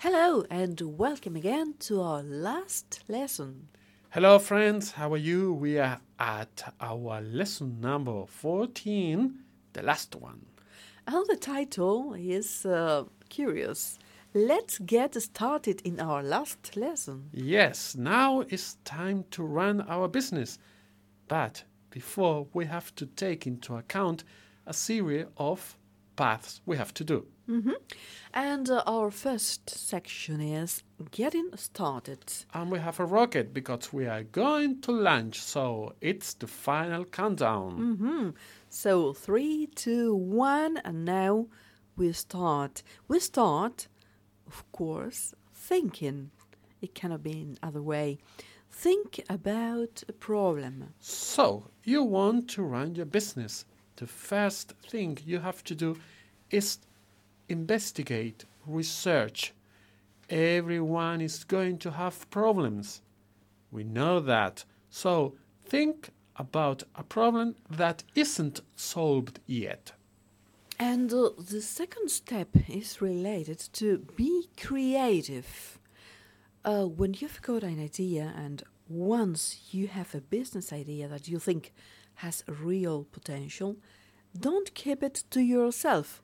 Hello and welcome again to our last lesson. Hello, friends. How are you? We are at our lesson number 14, the last one. And the title is curious. Let's get started in our last lesson. Yes, now it's time to run our business. But before, we have to take into account a series of paths we have to do. And our first section is getting started. And we have a rocket because we are going to launch, so it's the final countdown. So 3, 2, 1, and now we start. We start, of course, thinking. It cannot be in other way. Think about a problem. So, you want to run your business. The first thing you have to do is investigate, research. Everyone is going to have problems. We know that. So, think about a problem that isn't solved yet. And the second step is related to be creative. When you've got an idea and once you have a business idea that you think has real potential, don't keep it to yourself.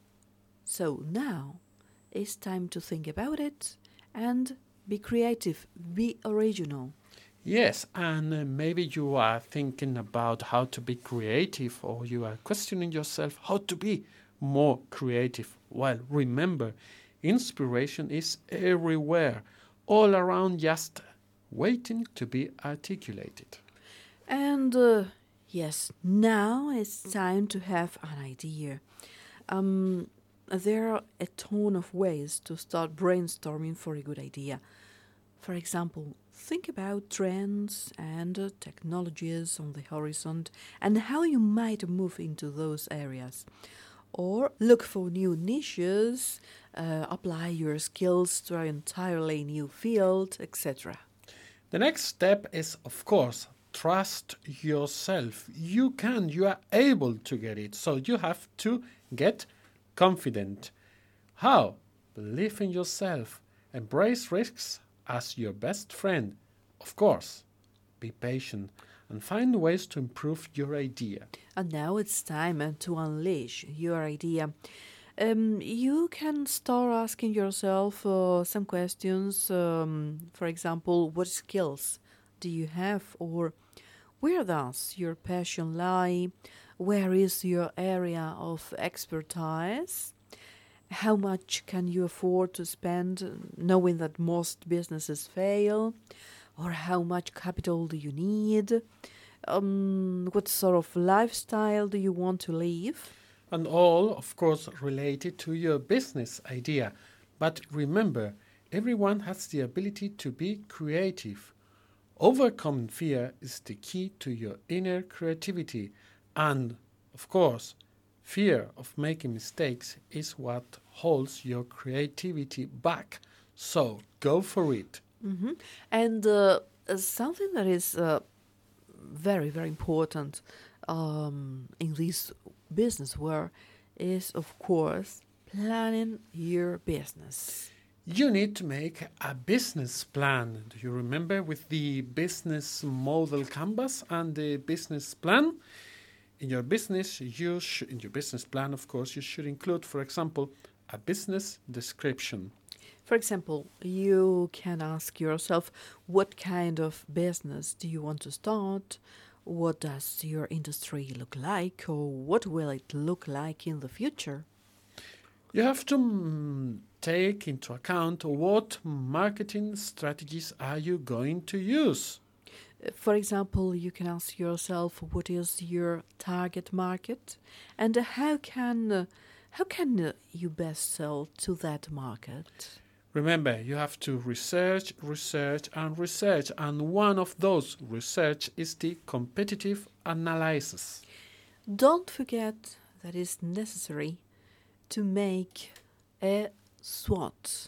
So now it's time to think about it and be creative, be original. Yes, and maybe you are thinking about how to be creative or you are questioning yourself how to be more creative. Well, remember, inspiration is everywhere, all around, just waiting to be articulated. And yes, now it's time to have an idea. There are a ton of ways to start brainstorming for a good idea. For example, think about trends and technologies on the horizon and how you might move into those areas. Or look for new niches, apply your skills to an entirely new field, etc. The next step is, of course, trust yourself. You are able to get it. So you have to get confident. How? Believe in yourself. Embrace risks as your best friend. Of course, be patient and find ways to improve your idea. And now it's time to unleash your idea. You can start asking yourself some questions. For example, what skills do you have? Or where does your passion lie? Where is your area of expertise? How much can you afford to spend knowing that most businesses fail? Or how much capital do you need? What sort of lifestyle do you want to live? And all, of course, related to your business idea. But remember, everyone has the ability to be creative. Overcoming fear is the key to your inner creativity. And, of course, fear of making mistakes is what holds your creativity back. So go for it. And something that is very, very important in this business world is, of course, planning your business. You need to make a business plan. Do you remember with the business model canvas and the business plan? In your business, in your business plan, of course, you should include, for example, a business description. For example, you can ask yourself, what kind of business do you want to start? What does your industry look like, or what will it look like in the future? You have to take into account what marketing strategies are you going to use. For example, you can ask yourself, what is your target market, and how can you best sell to that market? Remember, you have to research, and one of those research is the competitive analysis. Don't forget that it's necessary to make a SWOT.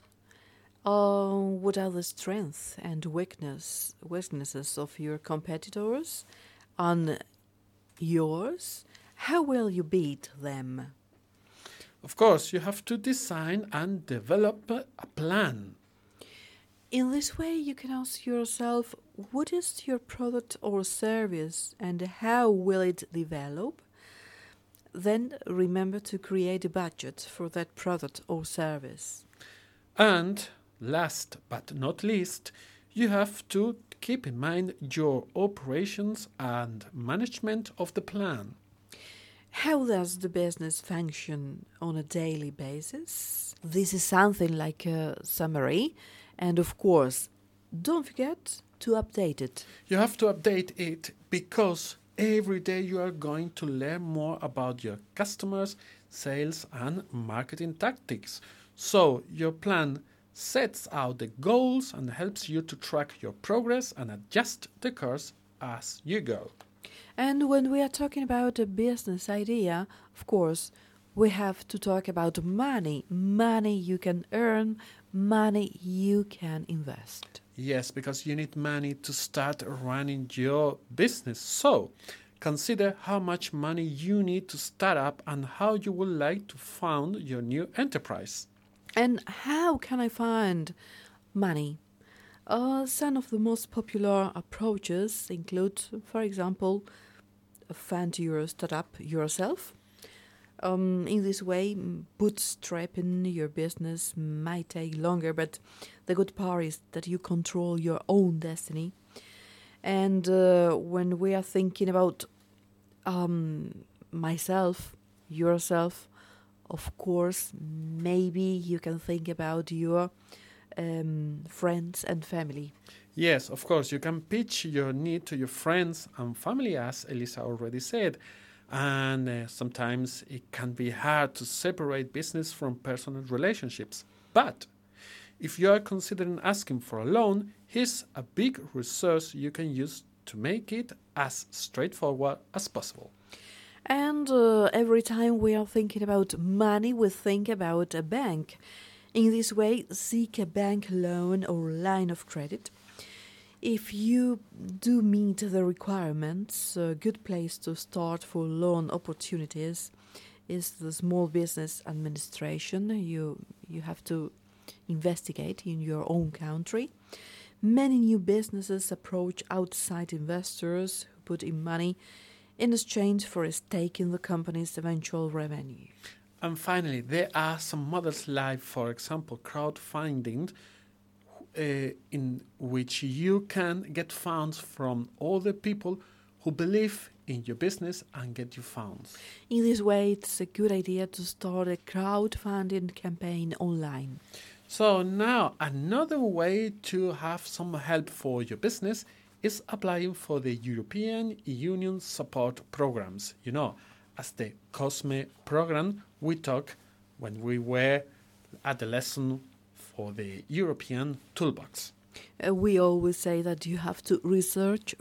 What are the strengths and weaknesses of your competitors and yours? How will you beat them? Of course, you have to design and develop a plan. In this way, you can ask yourself, what is your product or service and how will it develop? Then remember to create a budget for that product or service. And last but not least, you have to keep in mind your operations and management of the plan. How does the business function on a daily basis? This is something like a summary, and of course, don't forget to update it. You have to update it because every day you are going to learn more about your customers, sales, and marketing tactics. So, your plan sets out the goals and helps you to track your progress and adjust the course as you go. And when we are talking about a business idea, of course, we have to talk about money. Money you can earn, money you can invest. Yes, because you need money to start running your business. So, consider how much money you need to start up and how you would like to found your new enterprise. And how can I find money? Some of the most popular approaches include, for example, fund your startup yourself. In this way, bootstrapping your business might take longer, but the good part is that you control your own destiny. And when we are thinking about myself, yourself, of course, maybe you can think about your friends and family. Yes, of course, you can pitch your need to your friends and family, as Elisa already said. And sometimes it can be hard to separate business from personal relationships. But if you are considering asking for a loan, here's a big resource you can use to make it as straightforward as possible. And every time we are thinking about money, we think about a bank. In this way, seek a bank loan or line of credit. If you do meet the requirements, a good place to start for loan opportunities is the Small Business Administration. You have to investigate in your own country. Many new businesses approach outside investors who put in money in exchange for a stake in the company's eventual revenue. And finally, there are some models like, for example, crowdfunding, in which you can get funds from other people who believe in your business and get you funds. In this way, it's a good idea to start a crowdfunding campaign online. So now, another way to have some help for your business is applying for the European Union support programs. You know, as the COSME program we talked when we were at the lesson for the European Toolbox. We always say that you have to research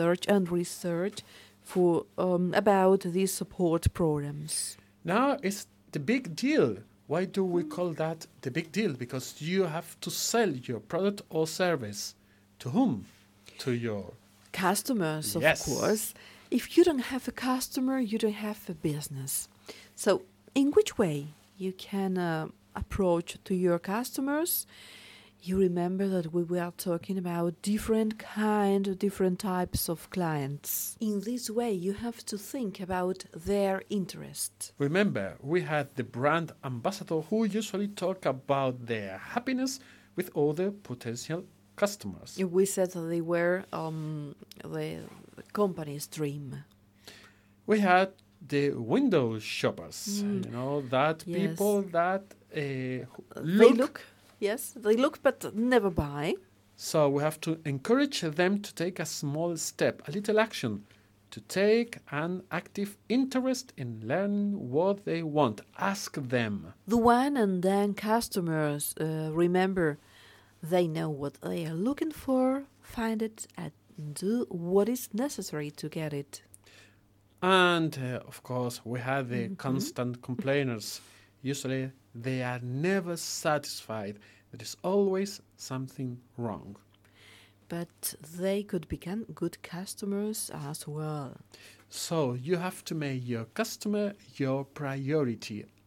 for about these support programs. Now it's the big deal. Why do we call that the big deal? Because you have to sell your product or service. To whom? To your customers, of Yes. course. If you don't have a customer, you don't have a business. So, in which way you can approach to your customers? You remember that we were talking about different types of clients. In this way, you have to think about their interest. Remember, we had the brand ambassador who usually talk about their happiness with other potential customers. We said that they were the company's dream. We had the window shoppers, that Yes. people that They look. they look but never buy. So we have to encourage them to take a small step, a little action, to take an active interest in learning what they want. Ask them. The one and then customers, remember, they know what they are looking for, find it, and do what is necessary to get it. And of course, we have the constant complainers. Usually, they are never satisfied. There is always something wrong. But they could become good customers as well. So, you have to make your customer your priority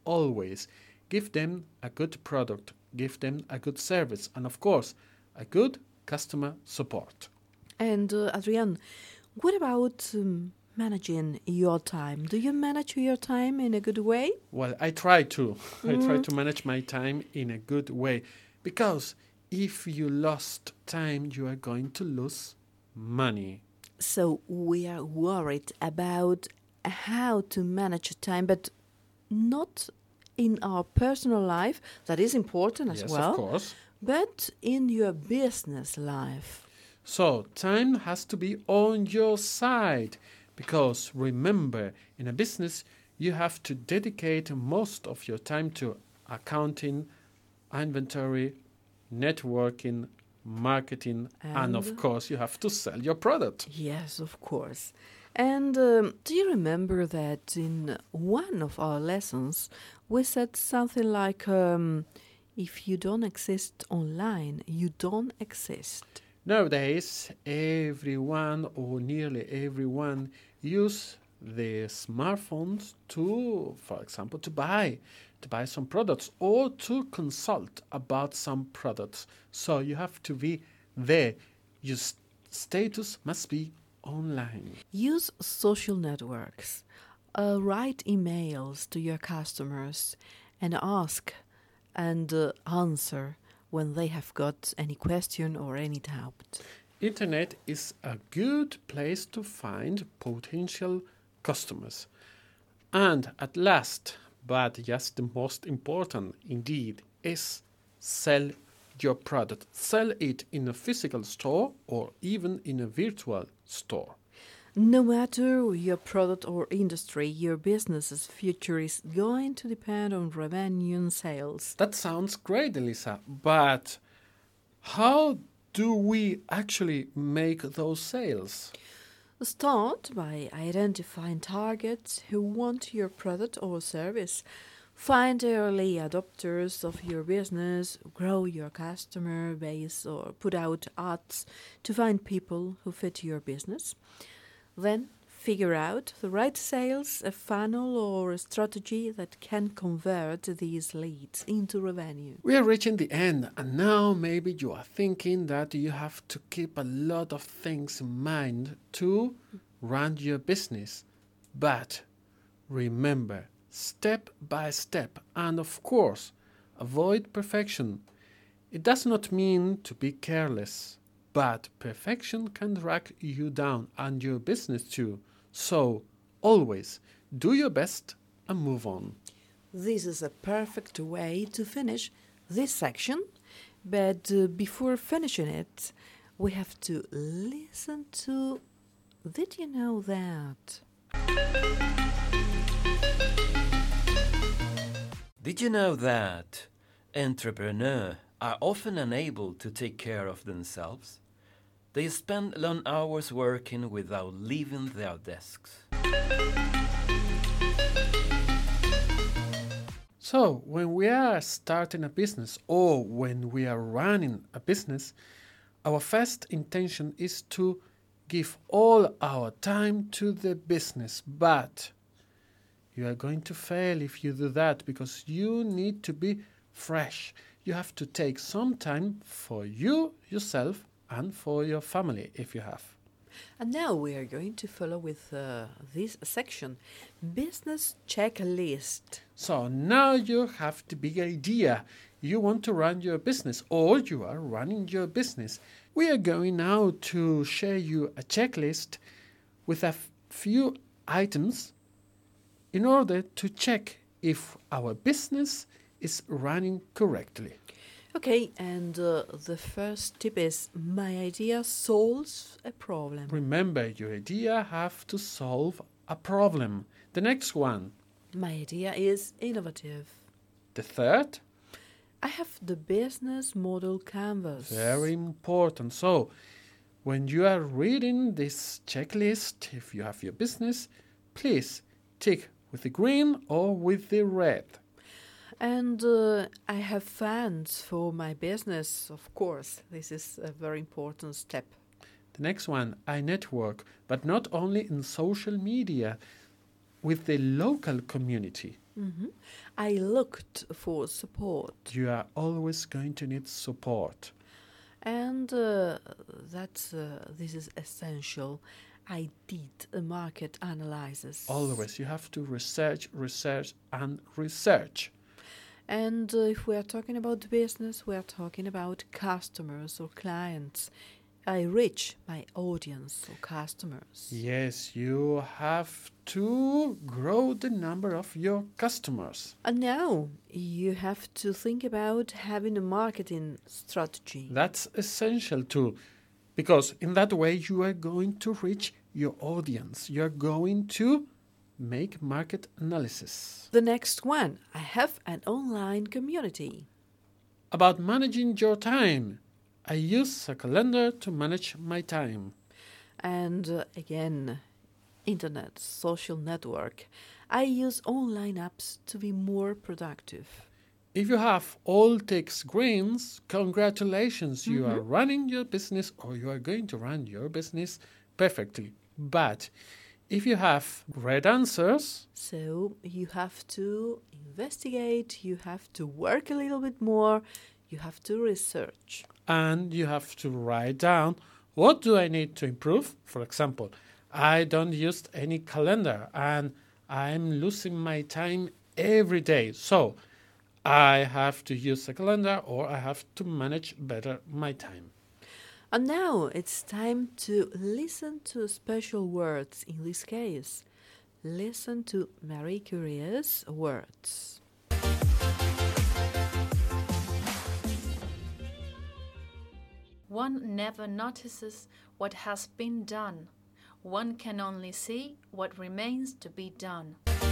always give them a good product, give them a good service, and of course, a good customer support. And Adrian, what about managing your time? Do you manage your time in a good way? Well, I try to. I try to manage my time in a good way because if you lost time, you are going to lose money. So we are worried about how to manage time, but not in our personal life. That is important as Yes, well. of course. But in your business life. So time has to be on your side because remember, in a business, you have to dedicate most of your time to accounting, inventory, networking, marketing, and of course, you have to sell your product. Yes, of course. And do you remember that in one of our lessons we said something like, if you don't exist online, you don't exist. Nowadays, everyone or nearly everyone use their smartphones to, for example, to buy some products or to consult about some products. So you have to be there. Your status must be online. Use social networks. Write emails to your customers and ask and answer when they have got any question or any doubt. Internet is a good place to find potential customers. And at last, but just the most important indeed, is sell your product. Sell it in a physical store or even in a virtual store. No matter your product or industry, your business's future is going to depend on revenue and sales. That sounds great, Elisa, but how do we actually make those sales? Start by identifying targets who want your product or service. Find early adopters of your business, grow your customer base, or put out ads to find people who fit your business. Then figure out the right sales, a funnel or a strategy that can convert these leads into revenue. We are reaching the end, and now maybe you are thinking that you have to keep a lot of things in mind to run your business. But remember, step by step, and of course, avoid perfection. It does not mean to be careless, but perfection can drag you down and your business too. So, always do your best and move on. This is a perfect way to finish this section, but before finishing it, we have to listen to Did You Know That? Did you know that entrepreneurs are often unable to take care of themselves? They spend long hours working without leaving their desks. So, when we are starting a business or when we are running a business, our first intention is to give all our time to the business. But you are going to fail if you do that because you need to be fresh. You have to take some time for you, yourself, and for your family if you have. And now we are going to follow with this section, Business Checklist. So now you have the big idea. You want to run your business or you are running your business. We are going now to share you a checklist with a few items in order to check if our business is running correctly. Okay, and the first tip is my idea solves a problem. Remember, your idea have to solve a problem. The next one. My idea is innovative. The third. I have the business model canvas. Very important. So, when you are reading this checklist, if you have your business, please tick with the green or with the red. And I have funds for my business, of course. This is a very important step. The next one, I network, but not only in social media. with the local community. I looked for support. You are always going to need support. And this is essential. I did a market analysis. Always, you have to research, and research. And if we are talking about business, we are talking about customers or clients. I reach my audience or customers. Yes, you have to grow the number of your customers. And now you have to think about having a marketing strategy. That's essential too, because in that way you are going to reach your audience. You are going to make market analysis. The next one, I have an online community. About managing your time. I use a calendar to manage my time. And again, internet, social network. I use online apps to be more productive. If you have all text greens, congratulations, you are running your business, or you are going to run your business perfectly. But if you have red answers, so you have to investigate, you have to work a little bit more, you have to research. And you have to write down, what do I need to improve? For example, I don't use any calendar and I'm losing my time every day. So I have to use a calendar, or I have to manage better my time. And now it's time to listen to special words in this case. Listen to Marie Curie's words. One never notices what has been done. One can only see what remains to be done.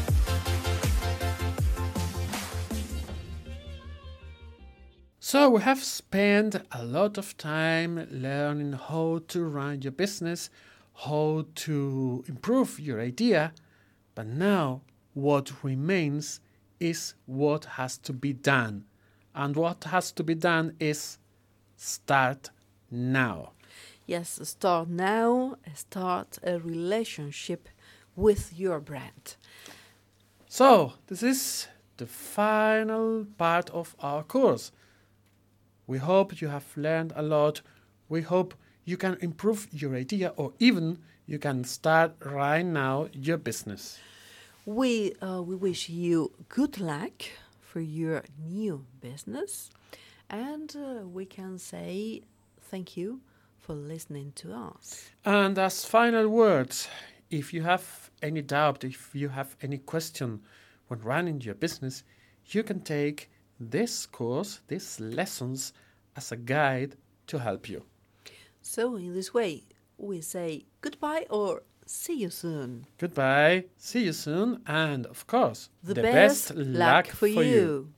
So we have spent a lot of time learning how to run your business, how to improve your idea, but now what remains is what has to be done. And what has to be done is start now. Yes, start now, start a relationship with your brand. So this is the final part of our course. We hope you have learned a lot. We hope you can improve your idea, or even you can start right now your business. We wish you good luck for your new business, and we can say thank you for listening to us. And as final words, if you have any doubt, if you have any question when running your business, you can take this course, these lessons, as a guide to help you. So in this way, we say goodbye or see you soon. Goodbye, see you soon, and of course, The best luck for you.